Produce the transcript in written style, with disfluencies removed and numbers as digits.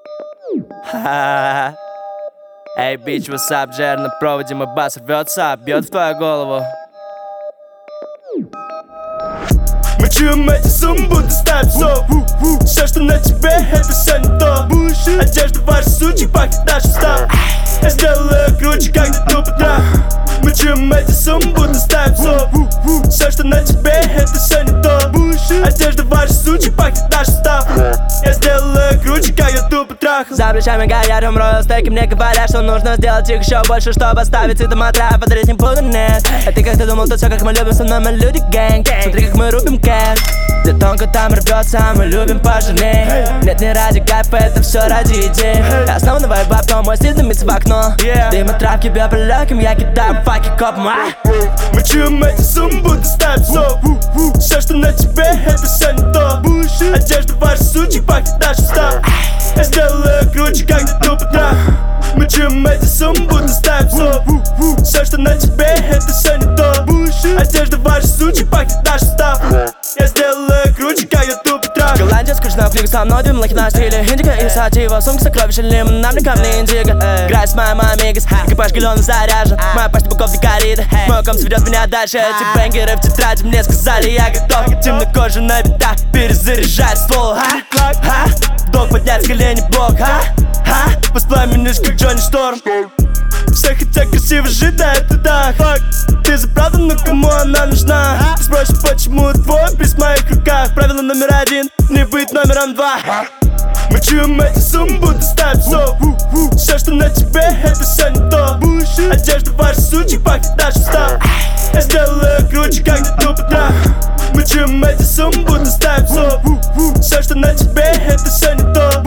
Эй, бич, васап, джер на проводе, мой бас рвется, бьет в твою голову. Мы чуем эти суммы, будто ставим сов. Все, что на тебе, это все не то. Одежда ваша сучек, пахнет нашим став. Я сделаю круче, когда тупо трах. Мы чуем эти суммы, будто ставим сов. Все, что на тебе, это все не то. Одежда ваша сучек, пахнет нашим став. Я сделаю круче, когда тупо трах. За плечами горят умрою стейки, мне говорят, что нужно сделать их еще больше, чтобы оставить это матра, подарить не буду, нет. А ты как-то думал, то все как мы любим, со мной мы люди гэнг. Смотри, как мы рубим кэш. Где тонко там рвется, мы любим пожирней. Нет, не ради кайфа, это все ради идей. Основной вайб, потом мой стиль дымится в окно. Дым от травки бьет по легким, я кидаю факи копом. Мы чуем эти суммы, будто ставим сов. Все, что на тебе, это все не то. Одежда ваша сучек, пахнет нашим став. Я сделаю круче, когда тупо трах. Мы чуем эти суммы, будто ставим сов. Все, что на тебе, это все не то. Одежда ваша сучек, пахнет нашим став. Я сделаю круче, когда тупо трах. Голландия скучно, клик со мной, двум лайки на стиле. Индика и сатива, сумка сокровища, лимон, нам не камни индиго. Играй с моим амигос, экипаж галеон заряжен. Моя пачта буков не горит, мой ком сведет меня дальше. Эти бенгеры в тетради, мне сказали, я готов. Темнокожий на битах, перезаряжать ствол. Долг поднять с колени блок, воспламенишь, как Джонни Шторм. Все хотят красиво жить, да это да. Ты за правду, но кому она нужна? Ты спросишь, почему твой приз в моих руках? Правило номер один, не быть номером два. Мы чуем эти суммы, будто ставим сов. Все, что на тебе, это все не то. Одежда ваша сучек, пахнет нашим став. Я сделаю круче, когда тупо трах. Мы чуем эти суммы, будто ставим сов. Все, что на тебе, это все не то.